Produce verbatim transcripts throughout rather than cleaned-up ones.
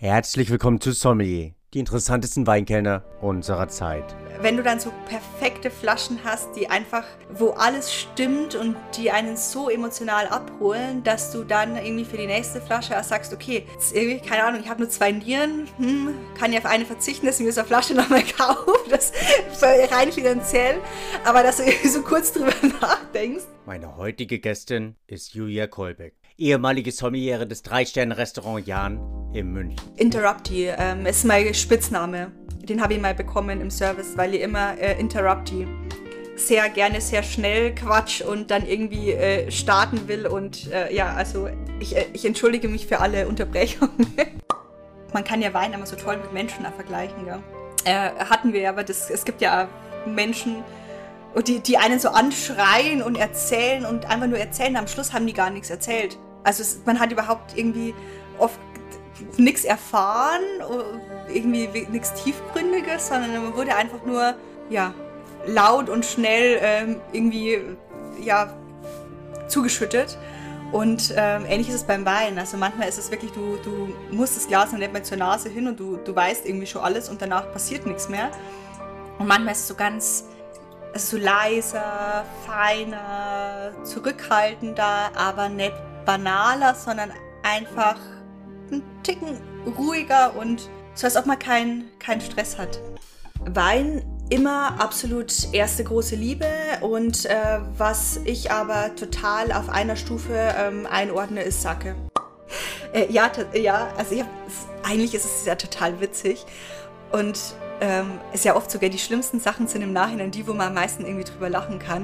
Herzlich willkommen zu Sommelier, die interessantesten Weinkellner unserer Zeit. Wenn du dann so perfekte Flaschen hast, die einfach, wo alles stimmt und die einen so emotional abholen, dass du dann irgendwie für die nächste Flasche sagst, okay, jetzt irgendwie, keine Ahnung, ich habe nur zwei Nieren, hm, kann ja auf eine verzichten, dass ich mir so eine Flasche nochmal kaufe, das rein finanziell, aber dass du irgendwie so kurz drüber nachdenkst. Meine heutige Gästin ist Julia Kolbeck, ehemalige Sommeliere des Drei-Sterne-Restaurant Jahn in München. Interrupti ähm, ist mein Spitzname. Den habe ich mal bekommen im Service, weil ich immer äh, Interrupti sehr gerne, sehr schnell quatsch und dann irgendwie äh, starten will. Und äh, ja, also ich, äh, ich entschuldige mich für alle Unterbrechungen. Man kann ja Wein immer so toll mit Menschen auch vergleichen. Ja. Äh, hatten wir ja, aber das, es gibt ja Menschen, die, die einen so anschreien und erzählen und einfach nur erzählen. Am Schluss haben die gar nichts erzählt. Also es, man hat überhaupt irgendwie oft nichts erfahren, irgendwie nichts Tiefgründiges, sondern man wurde einfach nur ja, laut und schnell ähm, irgendwie ja, zugeschüttet. Und ähm, ähnlich ist es beim Wein. Also manchmal ist es wirklich, du, du musst das Glas noch nicht mehr zur Nase hin und du, du weißt irgendwie schon alles und danach passiert nichts mehr. Und manchmal ist es so ganz, also so leiser, feiner, zurückhaltender, aber nicht banaler, sondern einfach ein Ticken ruhiger und so, als ob man keinen keinen Stress hat. Wein immer absolut erste große Liebe und äh, was ich aber total auf einer Stufe ähm, einordne, ist Sake. Äh, ja, ja, also ich hab, eigentlich ist es ja total witzig und ähm, ist ja oft sogar die schlimmsten Sachen sind im Nachhinein die, wo man am meisten irgendwie drüber lachen kann.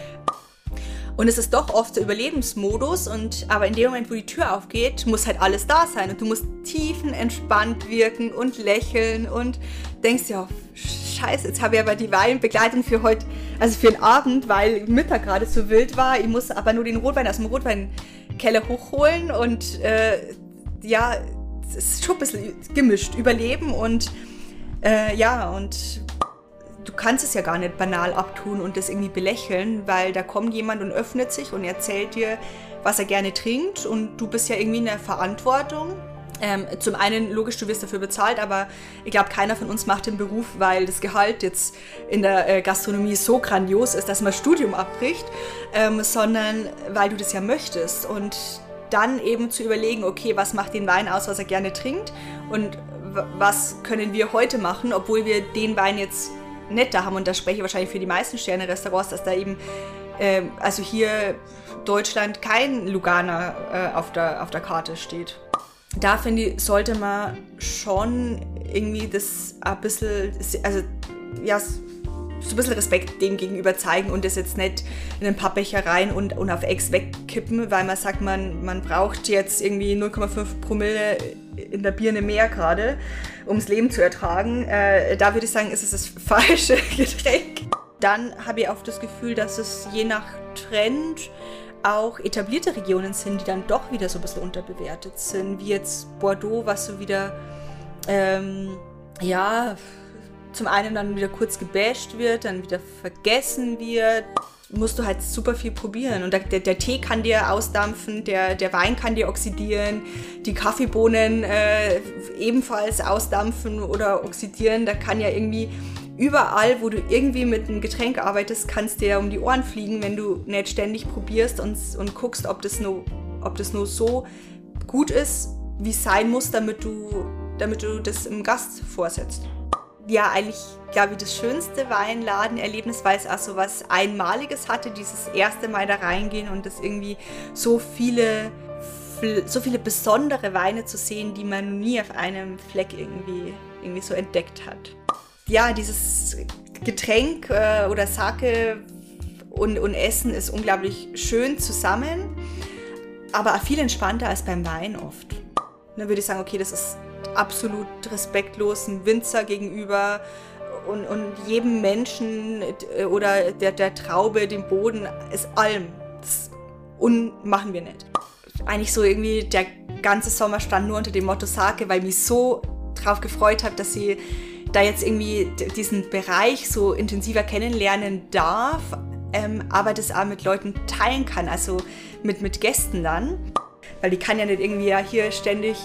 Und es ist doch oft der Überlebensmodus, und, aber in dem Moment, wo die Tür aufgeht, muss halt alles da sein. Und du musst tiefenentspannt wirken und lächeln und denkst ja, scheiße, jetzt habe ich aber die Weinbegleitung für heute, also für den Abend, weil Mittag gerade so wild war. Ich muss aber nur den Rotwein aus dem Rotweinkeller hochholen und äh, ja, es ist schon ein bisschen gemischt. Überleben und äh, ja, und du kannst es ja gar nicht banal abtun und das irgendwie belächeln, weil da kommt jemand und öffnet sich und erzählt dir, was er gerne trinkt, und du bist ja irgendwie in der Verantwortung. Ähm, zum einen, logisch, du wirst dafür bezahlt, aber ich glaube, keiner von uns macht den Beruf, weil das Gehalt jetzt in der äh, Gastronomie so grandios ist, dass man das Studium abbricht, ähm, sondern weil du das ja möchtest. Und dann eben zu überlegen, okay, was macht den Wein aus, was er gerne trinkt, und w- was können wir heute machen, obwohl wir den Wein jetzt nicht da haben, und da spreche ich wahrscheinlich für die meisten Sterne-Restaurants, dass da eben, äh, also hier Deutschland kein Lugana äh, auf der, auf der Karte steht. Da finde ich, sollte man schon irgendwie das ein bisschen, also ja, so ein bisschen Respekt dem gegenüber zeigen und das jetzt nicht in einen Pappbecher rein und, und auf Ex wegkippen, weil man sagt, man, man braucht jetzt irgendwie null Komma fünf Promille in der Birne mehr gerade, um das Leben zu ertragen. Äh, da würde ich sagen, ist es das falsche Getränk. Dann habe ich oft das Gefühl, dass es je nach Trend auch etablierte Regionen sind, die dann doch wieder so ein bisschen unterbewertet sind, wie jetzt Bordeaux, was so wieder, ähm, ja, zum einen dann wieder kurz gebasht wird, dann wieder vergessen wird. Musst du halt super viel probieren. Und der, der Tee kann dir ausdampfen, der, der Wein kann dir oxidieren, die Kaffeebohnen äh, ebenfalls ausdampfen oder oxidieren. Da kann ja irgendwie überall, wo du irgendwie mit einem Getränk arbeitest, kannst dir um die Ohren fliegen, wenn du nicht ständig probierst und, und guckst, ob das, nur, ob das nur so gut ist, wie es sein muss, damit du, damit du das im Gast vorsetzt. Ja, eigentlich, glaube ich, das schönste Weinladenerlebnis, weil es auch so was Einmaliges hatte, dieses erste Mal da reingehen und das irgendwie so viele, so viele besondere Weine zu sehen, die man nie auf einem Fleck irgendwie, irgendwie so entdeckt hat. Ja, dieses Getränk äh, oder Sake und, und Essen ist unglaublich schön zusammen, aber auch viel entspannter als beim Wein oft. Dann würde ich sagen, okay, das ist absolut respektlos einem Winzer gegenüber und, und jedem Menschen oder der, der Traube, dem Boden, ist allem. Das un- machen wir nicht. Eigentlich so irgendwie der ganze Sommer stand nur unter dem Motto Sake, weil ich mich so drauf gefreut habe, dass ich da jetzt irgendwie diesen Bereich so intensiver kennenlernen darf, ähm, aber das auch mit Leuten teilen kann, also mit, mit Gästen dann. Weil die kann ja nicht irgendwie ja hier ständig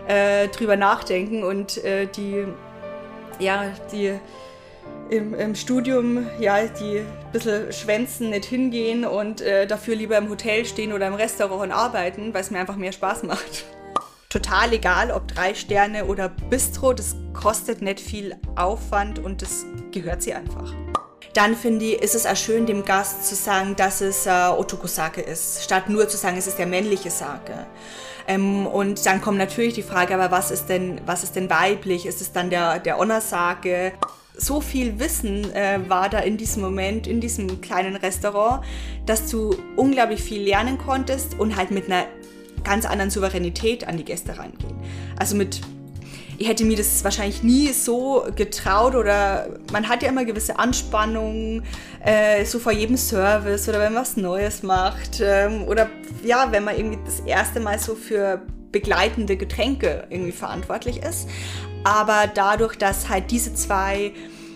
äh, drüber nachdenken und äh, die, ja, die im, im Studium, ja, die ein bisschen schwänzen, nicht hingehen und äh, dafür lieber im Hotel stehen oder im Restaurant und arbeiten, weil es mir einfach mehr Spaß macht. Total egal, ob drei Sterne oder Bistro, das kostet nicht viel Aufwand und das gehört sie einfach. Dann finde ich, ist es auch schön, dem Gast zu sagen, dass es äh, Otoko-Sake ist, statt nur zu sagen, es ist der männliche Sake. Ähm, und dann kommt natürlich die Frage, aber was ist denn, was ist denn weiblich? Ist es dann der, der Onna-Sake? So viel Wissen äh, war da in diesem Moment, in diesem kleinen Restaurant, dass du unglaublich viel lernen konntest und halt mit einer ganz anderen Souveränität an die Gäste rangehen. Also mit, ich hätte mir das wahrscheinlich nie so getraut oder man hat ja immer gewisse Anspannungen, äh, so vor jedem Service oder wenn man was Neues macht ähm, oder ja, wenn man irgendwie das erste Mal so für begleitende Getränke irgendwie verantwortlich ist. Aber dadurch, dass halt diese zwei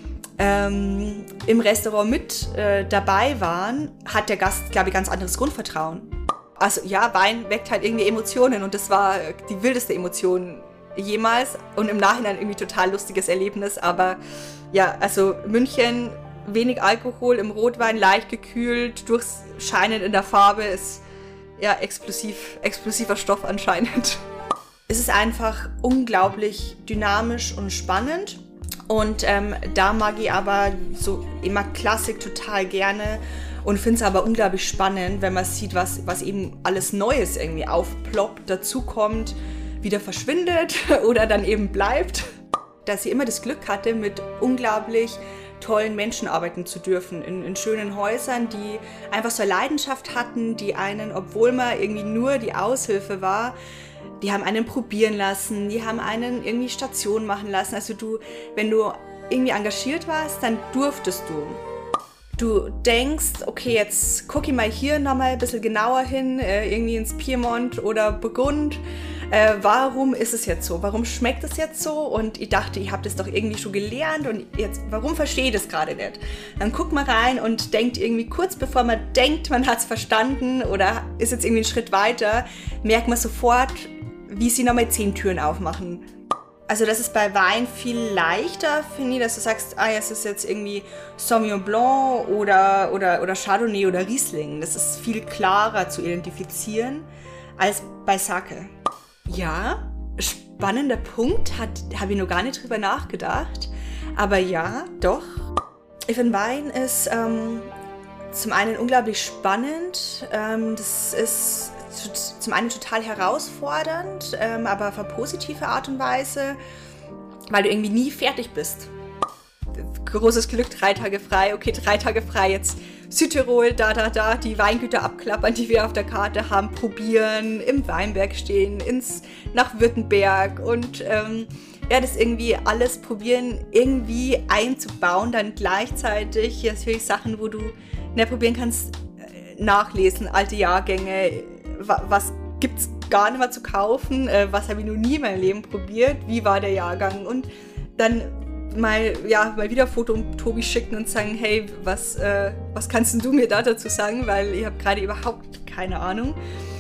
ähm, im Restaurant mit äh, dabei waren, hat der Gast, glaube ich, ganz anderes Grundvertrauen. Also ja, Wein weckt halt irgendwie Emotionen und das war die wildeste Emotion jemals und im Nachhinein irgendwie total lustiges Erlebnis. Aber ja, also München, wenig Alkohol im Rotwein, leicht gekühlt, durchs Scheinen in der Farbe, ist ja explosiv, explosiver Stoff anscheinend. Es ist einfach unglaublich dynamisch und spannend und ähm, da mag ich aber so immer Klassik total gerne. Und finde es aber unglaublich spannend, wenn man sieht, was, was eben alles Neues irgendwie aufploppt, dazukommt, wieder verschwindet oder dann eben bleibt. Dass ich immer das Glück hatte, mit unglaublich tollen Menschen arbeiten zu dürfen, in, in schönen Häusern, die einfach so eine Leidenschaft hatten, die einen, obwohl man irgendwie nur die Aushilfe war, die haben einen probieren lassen, die haben einen irgendwie Station machen lassen. Also du, wenn du irgendwie engagiert warst, dann durftest du. Du denkst, okay, jetzt gucke ich mal hier nochmal ein bisschen genauer hin, äh, irgendwie ins Piemont oder Burgund. Äh, warum ist es jetzt so? Warum schmeckt es jetzt so? Und ich dachte, ich habe das doch irgendwie schon gelernt und jetzt, warum verstehe ich das gerade nicht? Dann guckt man rein und denkt irgendwie kurz bevor man denkt, man hat es verstanden oder ist jetzt irgendwie einen Schritt weiter, merkt man sofort, wie sie nochmal zehn Türen aufmachen. Also das ist bei Wein viel leichter, finde ich, dass du sagst, ah ja, es ist jetzt irgendwie Sauvignon Blanc oder, oder, oder Chardonnay oder Riesling. Das ist viel klarer zu identifizieren als bei Sake. Ja, spannender Punkt, habe ich noch gar nicht drüber nachgedacht. Aber ja, doch. Ich finde, Wein ist ähm, zum einen unglaublich spannend. Ähm, das ist zum einen total herausfordernd, ähm, aber auf eine positive Art und Weise, weil du irgendwie nie fertig bist. Großes Glück, drei Tage frei, okay, drei Tage frei, jetzt Südtirol, da, da, da, die Weingüter abklappern, die wir auf der Karte haben, probieren, im Weinberg stehen, ins, nach Württemberg und ähm, ja, das irgendwie alles probieren, irgendwie einzubauen, dann gleichzeitig natürlich Sachen, wo du nicht probieren kannst, nachlesen, alte Jahrgänge, was gibt's gar nicht mehr zu kaufen, äh, was habe ich noch nie in meinem Leben probiert, wie war der Jahrgang und dann mal, ja, mal wieder ein Foto um Tobi schicken und sagen, hey, was, äh, was kannst denn du mir da dazu sagen, weil ich habe gerade überhaupt keine Ahnung.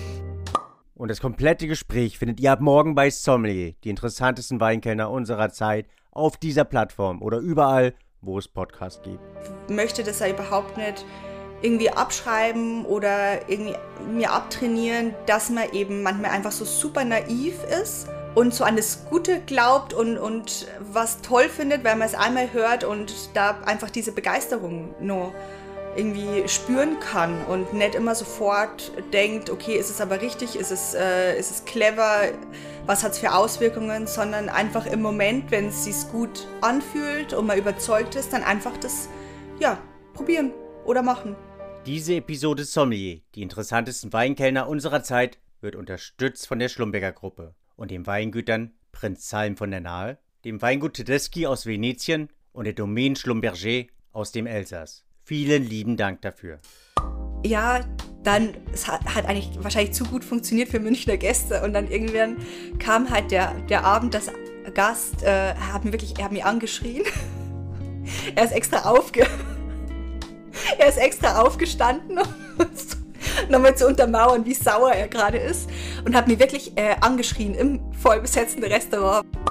Und das komplette Gespräch findet ihr ab morgen bei Sommelier, die interessantesten Weinkellner unserer Zeit, auf dieser Plattform oder überall, wo es Podcasts gibt. Ich möchte das ja überhaupt nicht irgendwie abschreiben oder irgendwie mir abtrainieren, dass man eben manchmal einfach so super naiv ist und so an das Gute glaubt und, und was toll findet, weil man es einmal hört und da einfach diese Begeisterung nur irgendwie spüren kann und nicht immer sofort denkt, okay, ist es aber richtig, ist es, äh, ist es clever, was hat es für Auswirkungen, sondern einfach im Moment, wenn es sich gut anfühlt und man überzeugt ist, dann einfach das, ja, probieren oder machen. Diese Episode Sommelier, die interessantesten Weinkellner unserer Zeit, wird unterstützt von der Schlumberger Gruppe und den Weingütern Prinz Salm von der Nahe, dem Weingut Tedeschi aus Venetien und der Domaine Schlumberger aus dem Elsass. Vielen lieben Dank dafür. Ja, dann, es hat, hat eigentlich wahrscheinlich zu gut funktioniert für Münchner Gäste und dann irgendwann kam halt der, der Abend, das Gast äh, hat mich wirklich, er hat mich angeschrien. er ist extra aufge... Er ist extra aufgestanden, um nochmal zu untermauern, wie sauer er gerade ist und hat mich wirklich äh, angeschrien im voll besetzten Restaurant.